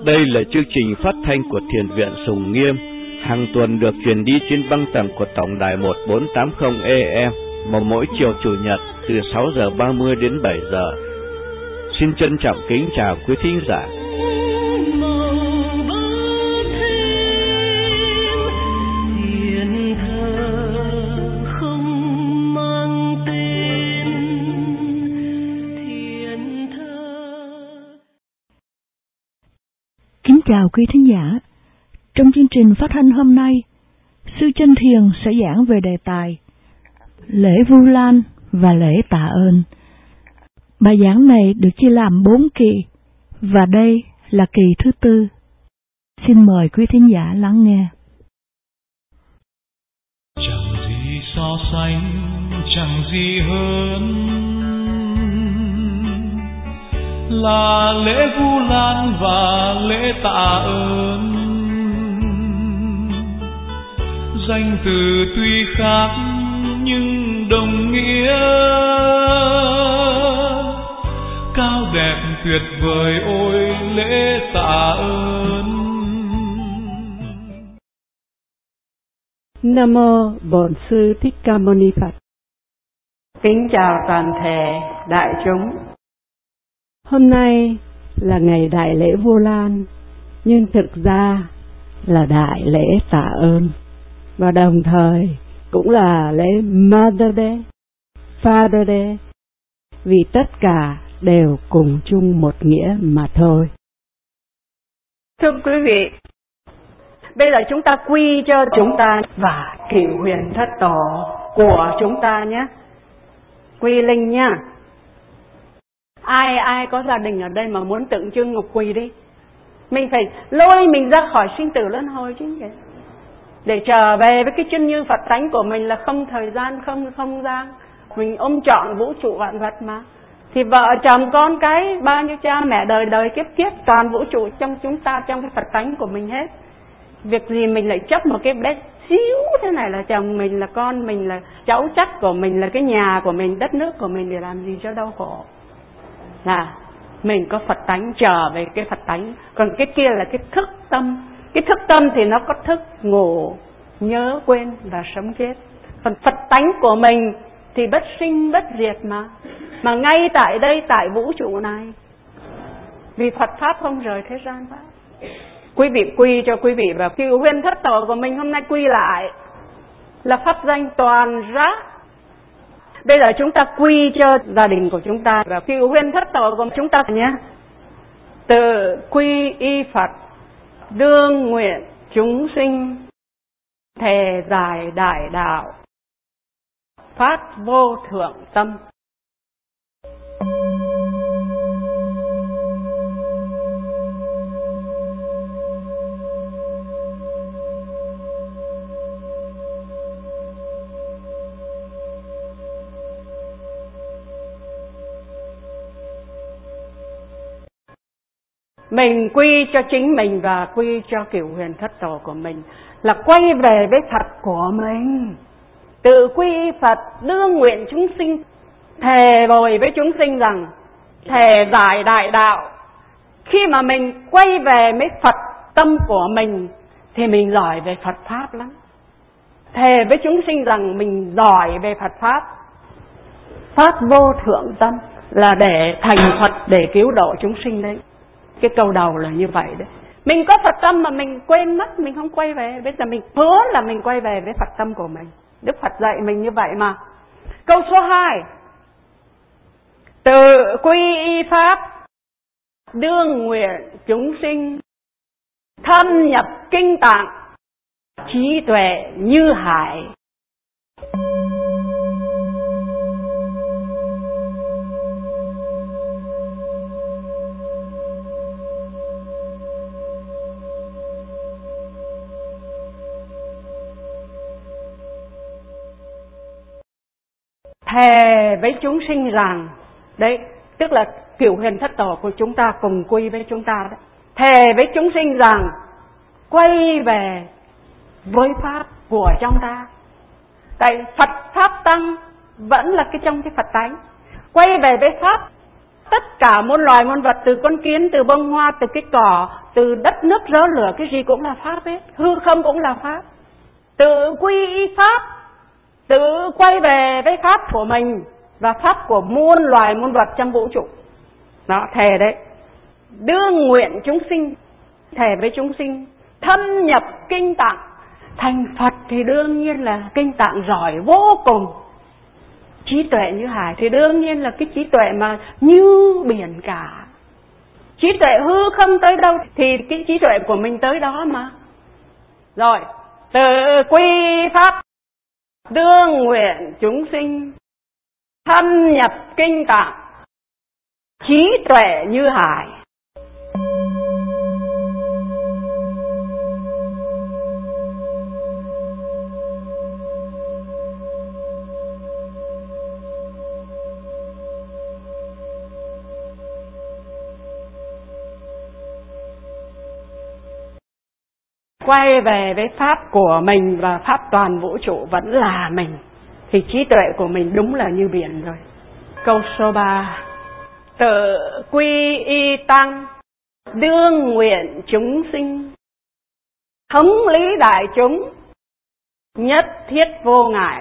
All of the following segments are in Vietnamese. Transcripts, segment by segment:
Đây là chương trình phát thanh của Thiền viện Sùng Nghiêm, hàng tuần được truyền đi trên băng tần của tổng đài 1480 AM vào mỗi chiều Chủ nhật từ 6 giờ 30 đến 7 giờ. Xin trân trọng kính chào quý thính giả. Kính chào quý thính giả. Trong chương trình phát thanh hôm nay, Sư Chánh Thiền sẽ giảng về đề tài lễ Vu Lan và lễ tạ ơn. Bài giảng này được chia làm 4 kỳ, và đây là kỳ thứ 4. Xin mời quý thính giả lắng nghe. Chẳng gì so sánh, chẳng gì hơn là lễ Vu Lan và lễ tạ ơn. Danh từ tuy khác nhưng đồng nghĩa, cao đẹp tuyệt vời ôi lễ tạ ơn. Nam mô Bổn Sư Thích Ca Mâu Ni Phật. Kính chào toàn thể đại chúng. Hôm nay là ngày đại lễ Vu Lan, nhưng thực ra là đại lễ tạ ơn, và đồng thời cũng là lễ Mother Day, Father Day, vì tất cả đều cùng chung một nghĩa mà thôi. Thưa quý vị, bây giờ chúng ta quy cho chúng ta và cửu huyền thất tổ của chúng ta nhé, quy linh nhá. Ai có gia đình ở đây mà muốn tượng trưng ngọc quỳ đi. Mình phải lôi mình ra khỏi sinh tử luân hồi chứ, để trở về với cái chân như Phật tánh của mình là không thời gian, không không gian. Mình ôm trọn vũ trụ vạn vật mà. Thì vợ chồng con cái, bao nhiêu cha mẹ đời đời kiếp kiếp, toàn vũ trụ trong chúng ta, trong cái Phật tánh của mình hết. Việc gì mình lại chấp một cái bé xíu thế này là chồng mình, là con mình, là cháu chắc của mình, là cái nhà của mình, đất nước của mình, để làm gì cho đau khổ. Là mình có Phật tánh, trở về cái Phật tánh. Còn cái kia là cái thức tâm. Cái thức tâm thì nó có thức ngủ, nhớ, quên và sống chết. Còn Phật tánh của mình thì bất sinh bất diệt mà. Mà ngay tại đây, tại vũ trụ này, vì Phật Pháp không rời thế gian Pháp. Quý vị quy cho quý vị vào cửu huyền thất tổ của mình hôm nay quy lại là pháp danh toàn giác. Bây giờ chúng ta quy cho gia đình của chúng ta và cửu huyền thất tổ của chúng ta nhé. Từ quy y Phật, đương nguyện chúng sinh, thề giải đại đạo, phát vô thượng tâm. Mình quy cho chính mình và quy cho cửu huyền thất tổ của mình là quay về với Phật của mình. Tự quy Phật, đương nguyện chúng sinh, thề bồi với chúng sinh rằng thề giải đại đạo. Khi mà mình quay về với Phật tâm của mình thì mình giỏi về Phật Pháp lắm. Thề với chúng sinh rằng mình giỏi về Phật Pháp, phát vô thượng tâm là để thành Phật, để cứu độ chúng sinh đấy. Cái câu đầu là như vậy đấy. Mình có Phật tâm mà mình quên mất, mình không quay về. Bây giờ mình hứa là mình quay về với Phật tâm của mình. Đức Phật dạy mình như vậy mà. Câu số 2. Tự quy y Pháp, đương nguyện chúng sinh, thâm nhập kinh tạng, trí tuệ như hải. Thề với chúng sinh rằng, đấy, tức là cửu huyền thất tổ của chúng ta cùng quy với chúng ta đấy. Thề với chúng sinh rằng quay về với Pháp của trong ta. Tại Phật Pháp Tăng vẫn là trong cái Phật tánh. Quay về với Pháp Tất cả muôn loài muôn vật, từ con kiến, từ bông hoa, từ cái cỏ, từ đất nước gió lửa, cái gì cũng là pháp hết. Hư không cũng là pháp. Tự quy y pháp, tự quay về với pháp của mình và pháp của muôn loài muôn vật trong vũ trụ. Đó, thề đấy. Đương nguyện chúng sinh, thề với chúng sinh, thâm nhập kinh tạng. Thành Phật thì đương nhiên là kinh tạng giỏi vô cùng. Trí tuệ như hải thì đương nhiên là cái trí tuệ mà như biển cả. Trí tuệ hư không tới đâu thì cái trí tuệ của mình tới đó mà. Rồi, tự quy pháp, đương nguyện chúng sinh, thâm nhập kinh tạng, trí tuệ như hải. Quay về với pháp của mình và pháp toàn vũ trụ vẫn là mình, thì trí tuệ của mình đúng là như biển rồi. Câu số 3. Tự quy y tăng, đương nguyện chúng sinh, thống lý đại chúng, nhất thiết vô ngại.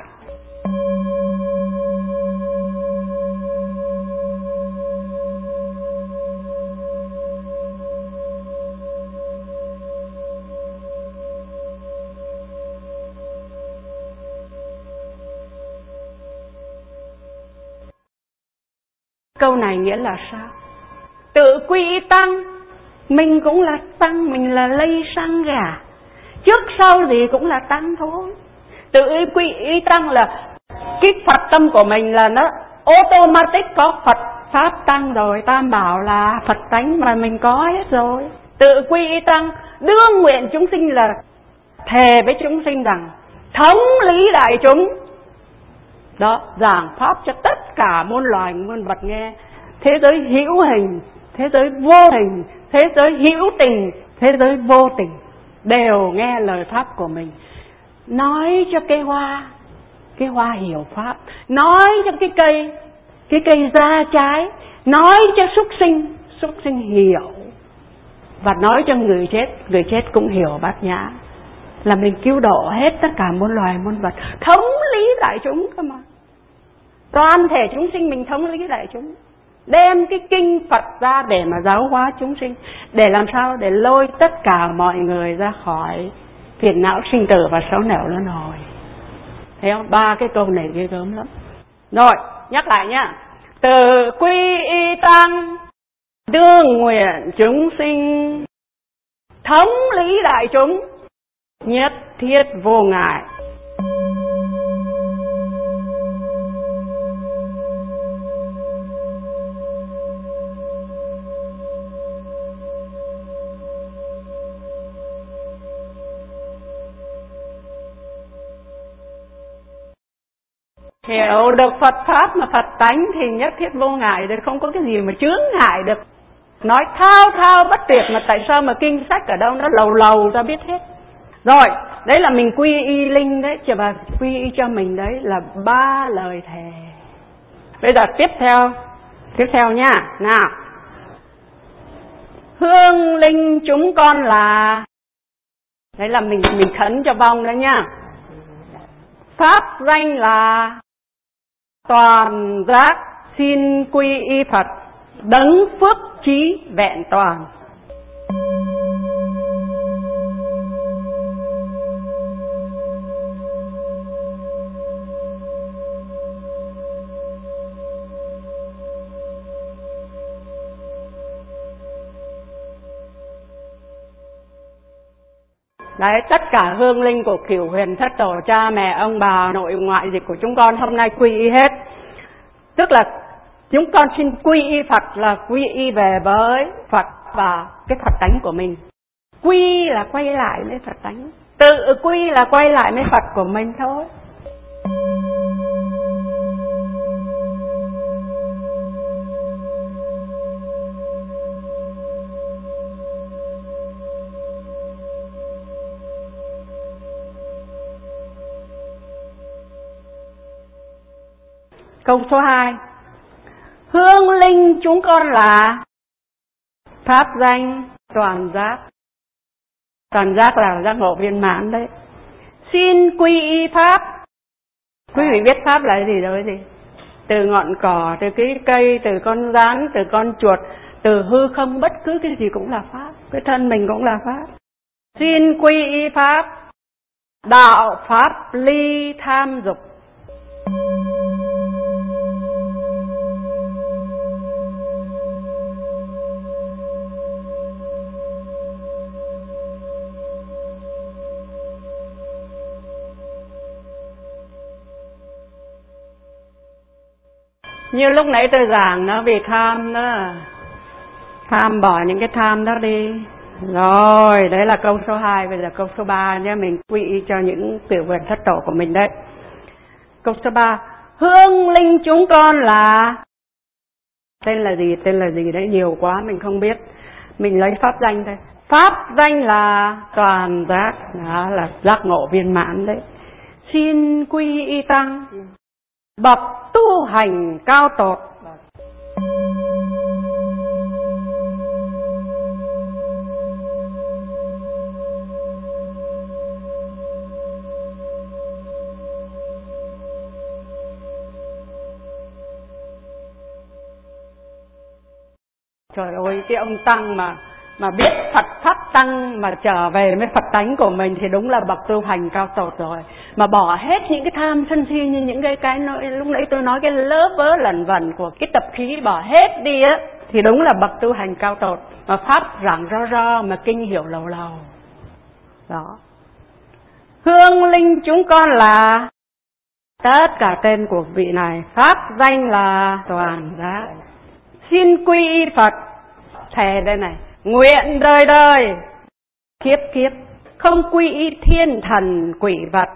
Câu này nghĩa là sao? Tự quy y tăng, mình cũng là tăng, mình là lây sang gà, trước sau gì cũng là tăng thôi. Tự quy y tăng là cái Phật tâm của mình là nó automatic có Phật pháp tăng rồi, Tam bảo là Phật tánh mà mình có hết rồi. Tự quy y tăng, đương nguyện chúng sinh là thề với chúng sinh rằng thống lý đại chúng. Đó, giảng pháp cho tất cả muôn loài muôn vật nghe. Thế giới hữu hình, thế giới vô hình, thế giới hữu tình, thế giới vô tình đều nghe lời pháp của mình. Nói cho cái hoa hiểu pháp. Nói cho cái cây ra trái. Nói cho súc sinh hiểu. Và nói cho người chết cũng hiểu bát nhã. Là mình cứu độ hết tất cả muôn loài muôn vật, thống lý đại chúng cơ mà. Toàn thể chúng sinh mình thống lý đại chúng, đem cái kinh Phật ra để mà giáo hóa chúng sinh. Để làm sao? Để lôi tất cả mọi người ra khỏi phiền não sinh tử và sáu nẻo luân hồi. Thấy không? 3 cái câu này ghê gớm lắm. Rồi, nhắc lại nhá. Từ quy y tăng, đương nguyện chúng sinh, thống lý đại chúng, nhất thiết vô ngại. Hiểu được Phật pháp mà Phật tánh thì nhất thiết vô ngại, thì không có cái gì mà chướng ngại được. Nói thao bất tuyệt mà tại sao mà kinh sách ở đâu nó lầu ra biết hết. Rồi, đấy là mình quy y linh đấy, và quy y cho mình đấy là 3 lời thề. Bây giờ tiếp theo nha. Nào. Hương linh chúng con là, đấy là mình khấn cho vong đấy nha. Pháp danh là toàn giác, xin quy y Phật, đấng phước trí vẹn toàn. Đấy, tất cả hương linh của Cửu Huyền Thất Tổ, cha mẹ, ông bà, nội ngoại gì của chúng con hôm nay quy y hết. Tức là chúng con xin quy y Phật là quy y về với Phật và cái Phật tánh của mình. Quy là quay lại với Phật tánh, tự quy là quay lại với Phật của mình thôi. Câu số 2. Hương linh chúng con là pháp danh toàn giác. Toàn giác là giác ngộ viên mãn đấy. Xin quy y pháp. Quý vị biết pháp là gì rồi gì? Từ ngọn cỏ, từ cái cây, từ con rắn, từ con chuột, từ hư không, bất cứ cái gì cũng là pháp. Cái thân mình cũng là pháp. Xin quy y pháp. Đạo pháp ly tham dục. Như lúc nãy tôi giảng nó vì tham đó. Tham bỏ những cái tham đó đi. Rồi, đấy là câu số 2, bây giờ câu số 3 nhé, mình quy y cho những tiểu vườn thất tổ của mình đấy. Câu số 3, hương linh chúng con là tên là gì đấy, nhiều quá mình không biết. Mình lấy pháp danh thôi. Pháp danh là toàn giác, đó là giác ngộ viên mãn đấy. Xin quy y tăng, bậc tu hành cao tột. Trời ơi, cái ông tăng mà biết Phật pháp tăng mà trở về với Phật tánh của mình thì đúng là bậc tu hành cao tột rồi. Mà bỏ hết những cái tham sân si như những cái lúc nãy tôi nói cái lớ vớ lẩn vẩn của cái tập khí, bỏ hết đi á thì đúng là bậc tu hành cao tột. Mà pháp giảng ro mà kinh hiểu lầu lầu. Đó. Hương linh chúng con là tất cả tên của vị này, pháp danh là toàn giác. Xin quy y Phật. Thề đây này, nguyện đời đời kiếp kiếp không quy y thiên thần quỷ vật.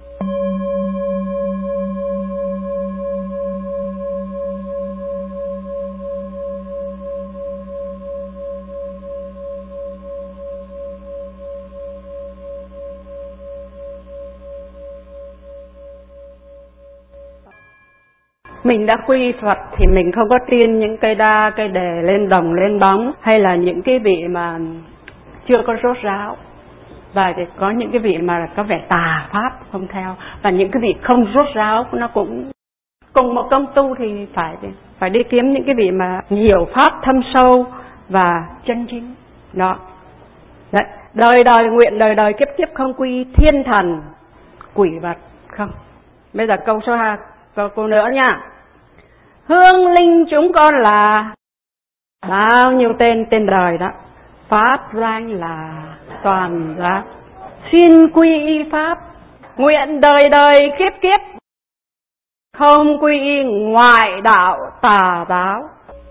Mình đã quy Phật thì mình không có tin những cây đa, cây đề lên đồng, lên bóng, hay là những cái vị mà chưa có rốt ráo. Và có những cái vị mà có vẻ tà pháp không theo. Và những cái vị không rốt ráo nó cũng cùng một công tu thì phải đi kiếm những cái vị mà hiểu pháp thâm sâu và chân chính. Đó. Đấy. Đời đời nguyện đời đời kiếp kiếp không quy thiên thần quỷ vật không. Bây giờ câu số 2, câu nữa nha. Hương linh chúng con là bao nhiêu tên đời đó. Pháp danh là toàn giác. Xin quy y pháp. Nguyện đời đời kiếp kiếp không quy y ngoại đạo tà giáo.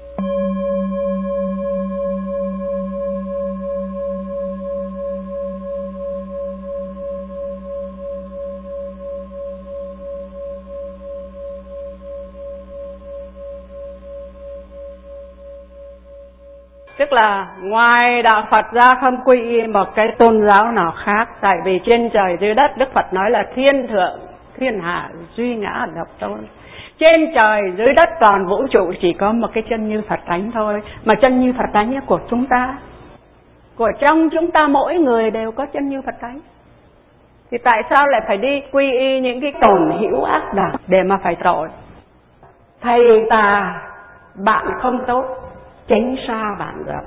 Tức là ngoài đạo Phật ra không quy y một cái tôn giáo nào khác. Tại vì trên trời dưới đất Đức Phật nói là thiên thượng thiên hạ duy ngã độc tôn. Trên trời dưới đất toàn vũ trụ chỉ có một cái chân như Phật tánh thôi. Mà chân như Phật tánh của chúng ta, của trong chúng ta mỗi người đều có chân như Phật tánh. Thì tại sao lại phải đi quy y những cái tổn hữu ác độc để mà phải tội? Thầy ta bạn không tốt, tránh xa bạn gặp.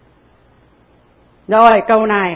Rồi câu này.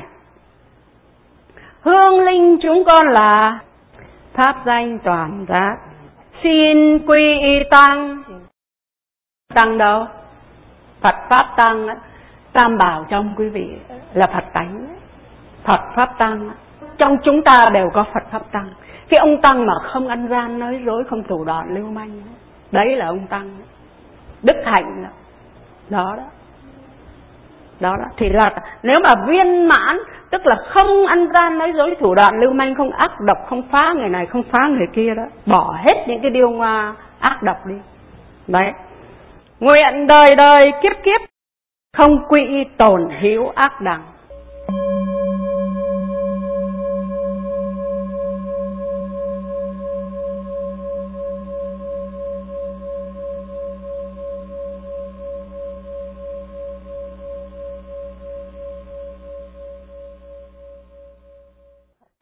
Hương linh chúng con là pháp danh toàn giác. Xin quy y tăng. Tăng đâu? Phật pháp tăng. Tam bảo trong quý vị là Phật tánh. Phật pháp tăng. Trong chúng ta đều có Phật pháp tăng. Cái ông tăng mà không ăn gian nói dối, không thủ đoạn lưu manh, đấy là ông tăng. Đức hạnh đó. Đó. Đó thì là nếu mà viên mãn, tức là không ăn gian nói dối thủ đoạn lưu manh, không ác độc, không phá người này, không phá người kia đó, bỏ hết những cái điều ngoa ác độc đi. Đấy. Nguyện đời đời kiếp kiếp không quy y tổn hữu ác đẳng.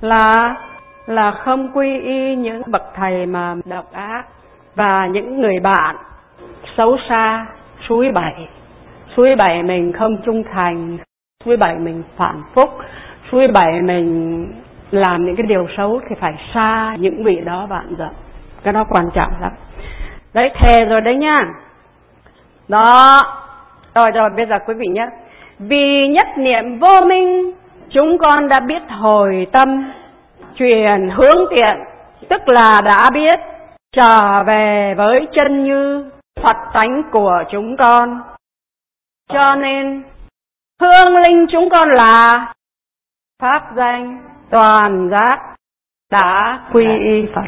là không quy y những bậc thầy mà độc ác và những người bạn xấu xa, suối bẩy mình không trung thành, suối bẩy mình phản phúc, suối bẩy mình làm những cái điều xấu thì phải xa những vị đó bạn dặn. Cái đó quan trọng lắm. Đấy, thề rồi đấy nha. Đó. Rồi bây giờ quý vị nhé. Vì nhất niệm vô minh, chúng con đã biết hồi tâm, truyền hướng tiện, tức là đã biết trở về với chân như Phật tánh của chúng con. Cho nên hương linh chúng con là pháp danh toàn giác đã quy y Phật.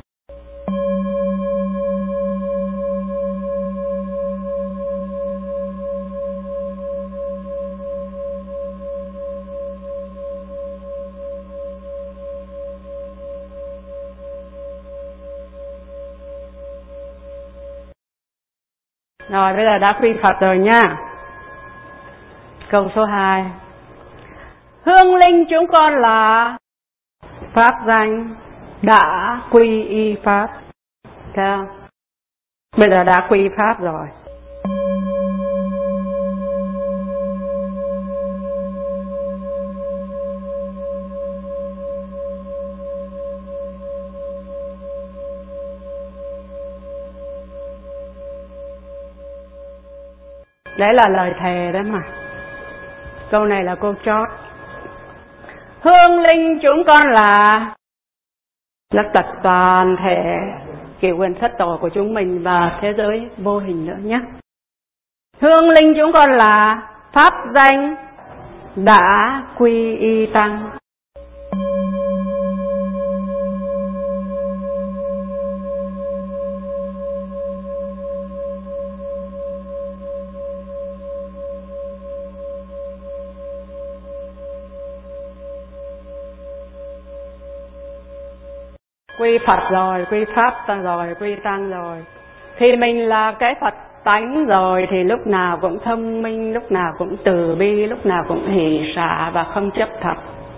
Rồi bây giờ đã quy Phật rồi nha. Câu số 2. Hương linh chúng con là pháp danh đã quy y Pháp. Thấy không? Bây giờ đã quy Pháp rồi. Đấy là lời thề đấy mà. Câu này là câu chót. Hương linh chúng con là rất tật toàn thể kỷ nguyên thất tổ của chúng mình và thế giới vô hình nữa nhé. Hương linh chúng con là pháp danh đã quy y tăng. Quy Phật rồi, quy Pháp rồi, quy Tăng rồi. Thì mình là cái Phật tánh rồi thì lúc nào cũng thông minh, lúc nào cũng từ bi, lúc nào cũng hỷ xả và không chấp thật.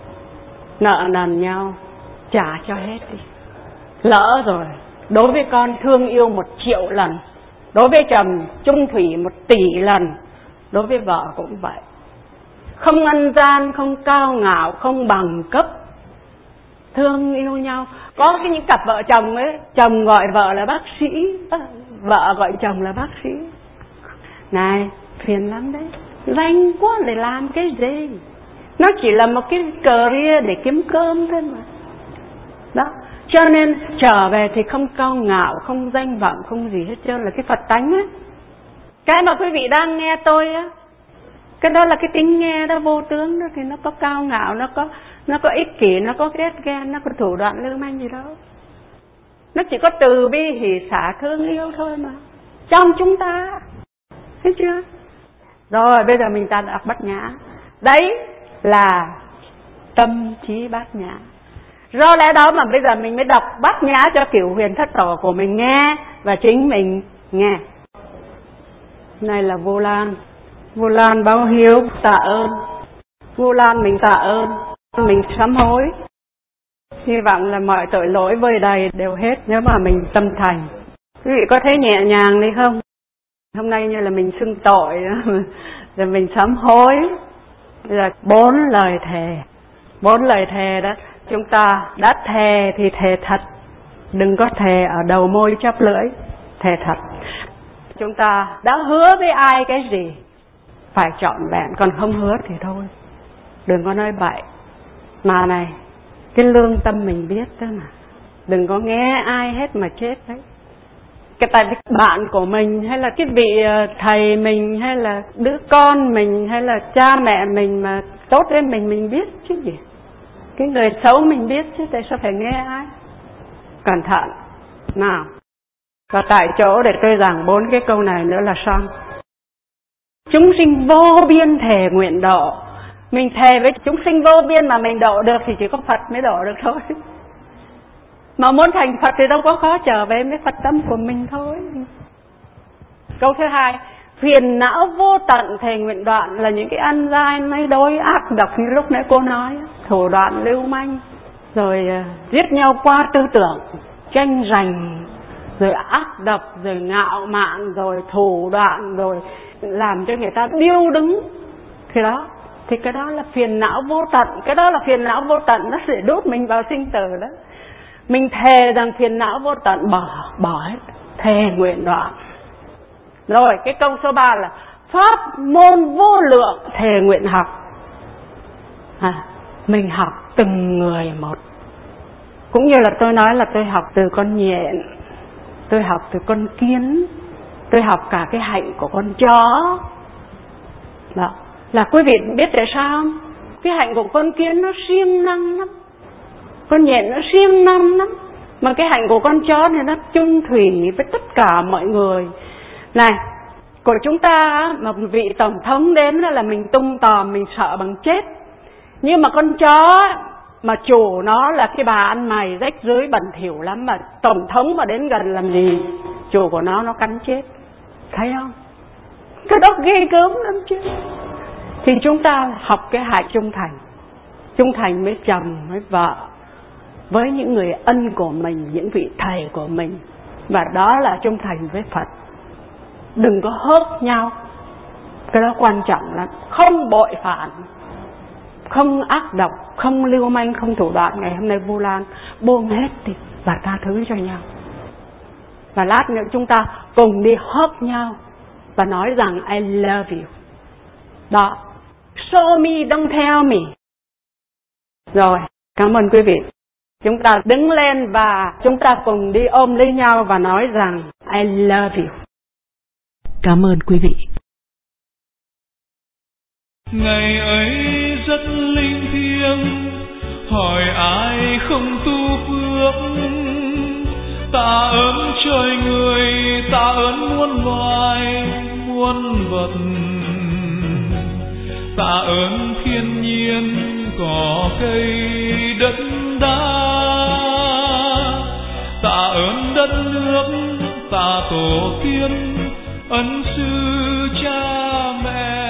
Nợ nần nhau, trả cho hết đi. Lỡ rồi, đối với con thương yêu 1 triệu lần, đối với chồng chung thủy 1 tỷ lần, đối với vợ cũng vậy. Không ăn gian, không cao ngạo, không bằng cấp, thương yêu nhau. Có những cặp vợ chồng ấy, chồng gọi vợ là bác sĩ, vợ gọi chồng là bác sĩ. Này, phiền lắm đấy. Danh quá để làm cái gì? Nó chỉ là một cái career để kiếm cơm thôi mà. Đó. Cho nên trở về thì không cao ngạo, không danh vọng, không gì hết trơn, là cái Phật tánh á. Cái mà quý vị đang nghe tôi á, cái đó là cái tính nghe đó, vô tướng đó, thì nó có cao ngạo, nó có ích kỷ, nó có ghét ghen, nó có thủ đoạn lưu manh gì đâu. Nó chỉ có từ bi hỷ xả thương yêu thôi mà, trong chúng ta. Thấy chưa? Rồi bây giờ mình ta đọc Bát Nhã. Đấy là tâm trí Bát Nhã. Do lẽ đó mà bây giờ mình mới đọc Bát Nhã cho Cửu Huyền Thất Tổ của mình nghe và chính mình nghe. Này là Vu Lan. Vu Lan báo hiếu tạ ơn. Vu Lan mình tạ ơn, mình sám hối. Hy vọng là mọi tội lỗi vơi đầy đều hết nếu mà mình tâm thành. Quý vị có thấy nhẹ nhàng đi không? Hôm nay như là mình xưng tội rồi mình sám hối. Là 4 lời thề. 4 lời thề đó, chúng ta đã thề thì thề thật. Đừng có thề ở đầu môi chóp lưỡi, thề thật. Chúng ta đã hứa với ai cái gì phải trọn vẹn, còn không hứa thì thôi. Đừng có nói bậy. Mà này, cái lương tâm mình biết đó mà. Đừng có nghe ai hết mà chết đấy. Cái tại vì bạn của mình, hay là cái vị thầy mình, hay là đứa con mình, hay là cha mẹ mình mà tốt với mình biết chứ gì. Cái người xấu mình biết chứ, tại sao phải nghe ai. Cẩn thận. Nào. Và tại chỗ để tôi giảng 4 cái câu này nữa là xong. Chúng sinh vô biên thề nguyện độ. Mình thề với chúng sinh vô biên mà mình độ được thì chỉ có Phật mới độ được thôi. Mà muốn thành Phật thì đâu có khó, trở về với Phật tâm của mình thôi. Câu thứ 2, phiền não vô tận thề nguyện đoạn là những cái ăn gian mấy đối ác độc như lúc nãy cô nói, thủ đoạn lưu manh, rồi giết nhau qua tư tưởng, tranh giành, rồi ác độc, rồi ngạo mạn, rồi thủ đoạn, rồi làm cho người ta điêu đứng. Thì cái đó là phiền não vô tận. Cái đó là phiền não vô tận, nó sẽ đốt mình vào sinh tử đó. Mình thề rằng phiền não vô tận, bỏ hết, thề nguyện đoạn. Rồi cái câu số 3 là pháp môn vô lượng thề nguyện học. Mình học từng người một. Cũng như là tôi nói là tôi học từ con nhện, tôi học từ con kiến, tôi học cả cái hạnh của con chó. Đó. Là quý vị biết tại sao không? Cái hạnh của con kiến nó siêng năng lắm, con nhện nó siêng năng lắm, mà cái hạnh của con chó thì nó chung thủy với tất cả mọi người. Này, của chúng ta mà vị tổng thống đến là mình tung tòm, mình sợ bằng chết. Nhưng mà con chó mà chủ nó là cái bà ăn mày rách rưới bẩn thỉu lắm, mà tổng thống mà đến gần làm gì chủ của nó cắn chết. Thấy không? Cái đó ghê gớm lắm chứ. Thì chúng ta học cái hạnh trung thành với chồng, với vợ, với những người ân của mình, những vị thầy của mình. Và đó là trung thành với Phật. Đừng có hớt nhau, cái đó quan trọng lắm. Không bội phản, không ác độc, không lưu manh, không thủ đoạn. Ngày hôm nay Vu Lan buông hết đi và tha thứ cho nhau. Và lát nữa chúng ta cùng đi hớt nhau và nói rằng I love you. Đó, show me, don't tell me. Rồi, cảm ơn quý vị. Chúng ta đứng lên và chúng ta cùng đi ôm lấy nhau và nói rằng I love you. Cảm ơn quý vị. Ngày ấy rất linh thiêng, hỏi ai không tu phước. Tạ ơn trời người, tạ ơn muôn loài muôn vật, tạ ơn thiên nhiên cỏ cây đất đá, tạ ơn đất nước, tạ tổ tiên ân sư cha mẹ.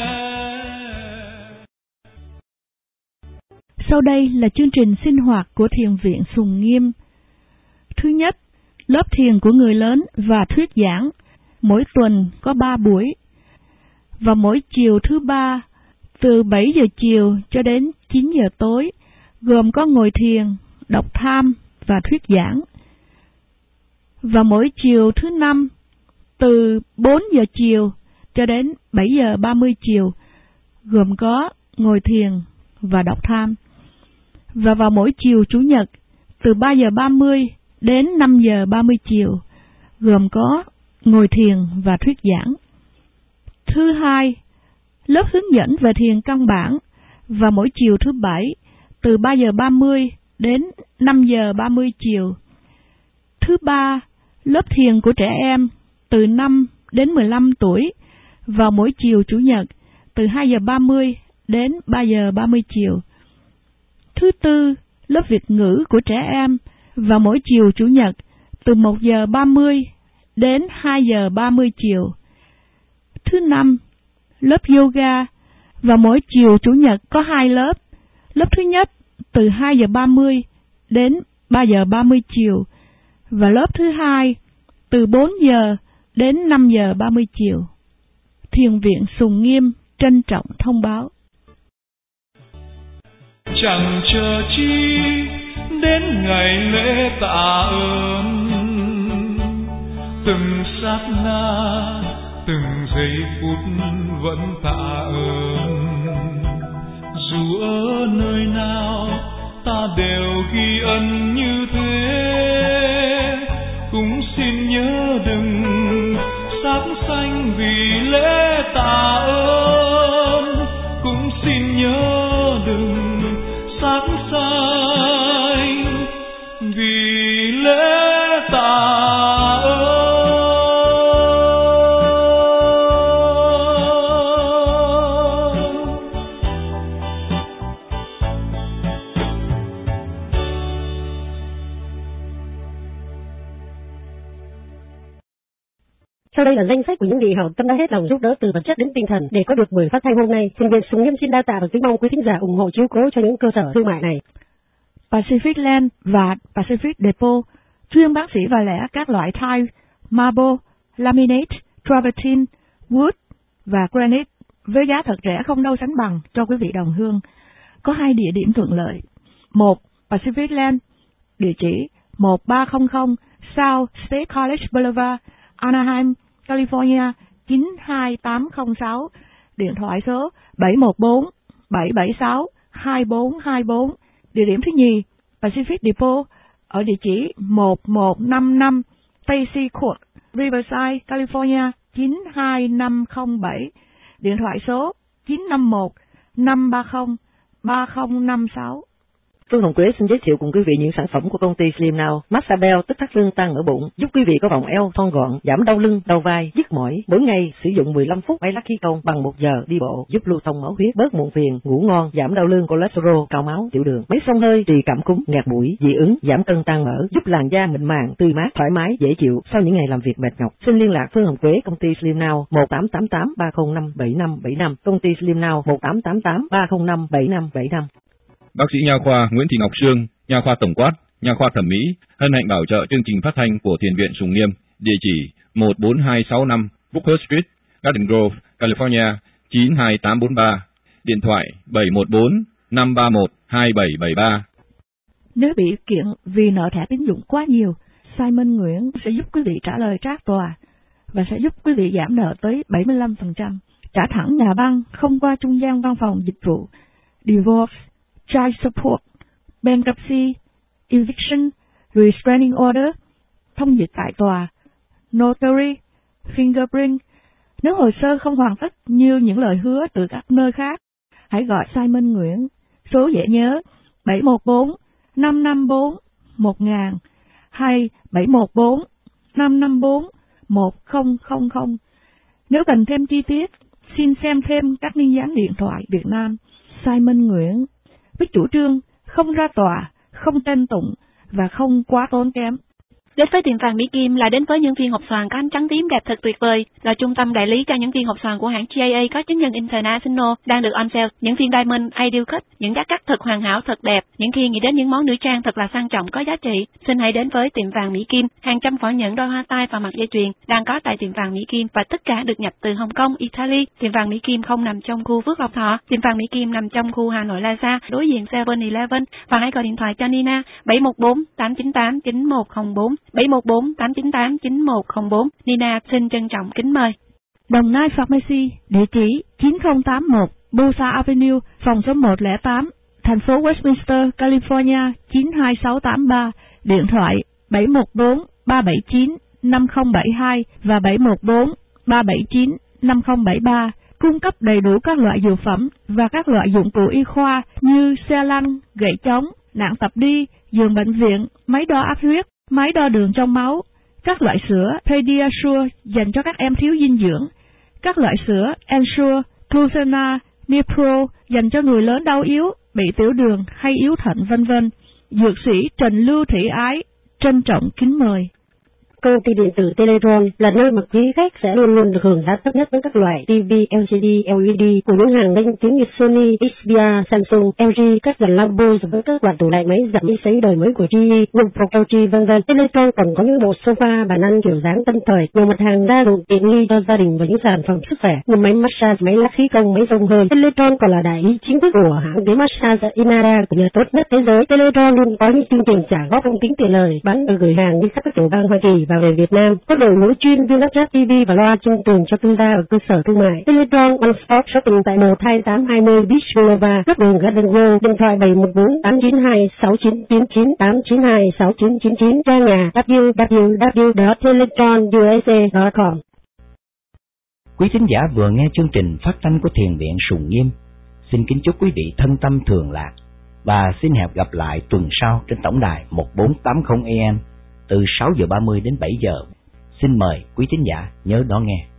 Sau đây là chương trình sinh hoạt của Thiền viện Sùng Nghiêm. Thứ nhất, lớp thiền của người lớn và thuyết giảng, mỗi tuần có 3 buổi. Và mỗi chiều thứ 3, từ 7 giờ chiều cho đến 9 giờ tối, gồm có ngồi thiền, đọc tham và thuyết giảng. Và mỗi chiều thứ 5, từ 4 giờ chiều cho đến 7 giờ 30 chiều, gồm có ngồi thiền và đọc tham. Và vào mỗi chiều Chủ nhật, từ 3 giờ 30 đến 5 giờ 30 chiều, gồm có ngồi thiền và thuyết giảng. Thứ hai, lớp hướng dẫn về thiền căn bản và mỗi chiều thứ 7, từ 3 giờ 30 đến 5 giờ 30 chiều. Thứ ba, lớp thiền của trẻ em từ 5 đến 15 tuổi vào mỗi chiều Chủ nhật, từ 2 giờ 30 đến 3 giờ 30 chiều. Thứ tư, lớp Việt ngữ của trẻ em vào mỗi chiều Chủ nhật, từ 1 giờ 30 đến 2 giờ 30 chiều. Thứ năm, lớp yoga vào mỗi chiều Chủ nhật có 2 lớp. Lớp thứ nhất từ 2 giờ 30 đến 3 giờ 30 chiều và lớp thứ hai từ 4 giờ đến 5 giờ 30 chiều. Thiền viện Sùng Nghiêm trân trọng thông báo. Chẳng chờ chi đến ngày lễ tạ ơn, từng sát na, từng giây phút vẫn tạ ơn. Dù ở nơi nào ta đều ghi ân như thế, cũng xin nhớ đừng sát sanh vì lễ tạ ơn, cũng xin nhớ đừng sát sanh vì lễ tạ ơn. Sau đây là danh sách của những vị hảo tâm đã hết lòng giúp đỡ từ vật chất đến tinh thần để có được buổi phát thanh hôm nay. Thiền viện Sùng Nghiêm xin đa tạ và kính mong quý thính giả ủng hộ chiếu cố cho những cơ sở thương mại này. Pacific Land và Pacific Depot, chuyên bán sỉ và lẻ các loại tile, marble, laminate, travertine, wood và granite với giá thật rẻ không đâu sánh bằng cho quý vị đồng hương. Có 2 địa điểm thuận lợi. 1. Pacific Land, địa chỉ 1300 South State College Boulevard, Anaheim, California 92806, điện thoại số 714-776-2424. Địa điểm thứ nhì, Pacific Depot, ở địa chỉ 1155 Stacy Court, Riverside, California 92507, điện thoại số 951-530-3056. Phương Hồng Quế xin giới thiệu cùng quý vị những sản phẩm của công ty Slim Now. Massage Bell tức thắt lưng tăng ở bụng, giúp quý vị có vòng eo thon gọn, giảm đau lưng, đau vai, nhức mỏi. Mỗi ngày sử dụng 15 phút máy lắc khí công bằng 1 giờ đi bộ, giúp lưu thông máu huyết, bớt muộn phiền, ngủ ngon, giảm đau lưng, cholesterol, cao máu, tiểu đường. Máy xông hơi trị cảm cúm, nghẹt mũi, dị ứng, giảm cân tăng mỡ, giúp làn da mịn màng, tươi mát, thoải mái, dễ chịu sau những ngày làm việc mệt nhọc. Xin liên lạc Phương Hồng Quế, công ty Slim Now 1888-305-7575, công ty Slim Now 1888-305-7575. Bác sĩ nha khoa Nguyễn Thị Ngọc Sương, nha khoa tổng quát, nha khoa thẩm mỹ, hân hạnh bảo trợ chương trình phát thanh của Thiền viện Sùng Nghiêm, địa chỉ 14265 Booker Street, Garden Grove, California 92843, điện thoại 714-531-2773. Nếu bị kiện vì nợ thẻ tín dụng quá nhiều, Simon Nguyễn sẽ giúp quý vị trả lời trác tòa và sẽ giúp quý vị giảm nợ tới 75%, trả thẳng nhà băng không qua trung gian văn phòng dịch vụ, divorce, child support, bankruptcy, eviction, restraining order, thông dịch tại tòa, notary, fingerprint. Nếu hồ sơ không hoàn tất như những lời hứa từ các nơi khác, hãy gọi Simon Nguyễn, số dễ nhớ 714-554-1000 hay 714-554-1000. Nếu cần thêm chi tiết, xin xem thêm các liên gián điện thoại Việt Nam. Simon Nguyễn với chủ trương không ra tòa, không tên tụng và không quá tốn kém. Đến với tiệm vàng Mỹ Kim là đến với những viên hộp xoàn có ánh trắng tím đẹp thật tuyệt vời, là trung tâm đại lý cho những viên hộp xoàn của hãng GIA có chứng nhận International đang được on sale. Những viên Diamond Ideal Cut, những giá cắt thật hoàn hảo, thật đẹp. Những khi nghĩ đến những món nữ trang thật là sang trọng có giá trị, xin hãy đến với tiệm vàng Mỹ Kim. Hàng trăm vỏ nhẫn, đôi hoa tai và mặt dây chuyền đang có tại tiệm vàng Mỹ Kim và tất cả được nhập từ Hồng Kông, Italy. Tiệm vàng Mỹ Kim không nằm trong khu Phước Lộc Thọ, tiệm vàng Mỹ Kim nằm trong khu Hà Nội Plaza, đối diện 7-Eleven. Và hãy gọi điện thoại cho Nina 714-898-9104, 714-898-9104. Nina xin trân trọng kính mời. Đồng Nai Pharmacy, địa chỉ 9081 Bosa Avenue, phòng số 108, thành phố Westminster, California 92683, điện thoại 714-379-5072 và 714-379-5073, cung cấp đầy đủ các loại dược phẩm và các loại dụng cụ y khoa như xe lăn, gậy chống, nạng tập đi, giường bệnh viện, máy đo áp huyết, máy đo đường trong máu, các loại sữa Pediasure dành cho các em thiếu dinh dưỡng, các loại sữa Ensure, Glucena, Nipro dành cho người lớn đau yếu, bị tiểu đường hay yếu thận v.v. Dược sĩ Trần Lưu Thị Ái trân trọng kính mời. Công ty điện tử Teletron là nơi mà quý khách sẽ luôn luôn được hưởng giá tốt nhất với các loại TV, LCD, LED của những hàng danh tiếng như Sony, Xperia, Samsung, LG, các dàn lambo với các loại tủ lạnh, máy giặt, máy sấy đời mới của GE, Wipro, LG v.v. Teletron còn có những bộ sofa, bàn ăn kiểu dáng tân thời, nhiều mặt hàng gia dụng tiện nghi cho gia đình và những sản phẩm sức khỏe như máy massage, máy lắc khí công, máy xông hơi. Teletron còn là đại lý chính thức của hãng máy massage Inara của nhà tốt nhất thế giới. Teletron luôn có những chương trình trả góp không tính tiền lời, bán và gửi hàng đi khắp các tiểu bang Hoa Kỳ và về Việt Nam. Có đội ngũ chuyên viên lắp ráp TV và loa trên tường cho tư gia và cơ sở thương mại. Teletron One Stop Shopping tại 12820 Beach Boulevard, góc đường Garden Grove, điện thoại 714-892-6999, 892-6999, trang nhà www.teletronusa.com. Quý thính giả vừa nghe chương trình phát thanh của Thiền viện Sùng Nghiêm. Xin kính chúc quý vị thân tâm thường lạc và xin hẹn gặp lại tuần sau trên tổng đài 1480 AM từ 6:30 đến 7 giờ. Xin mời quý thính giả nhớ đón nghe.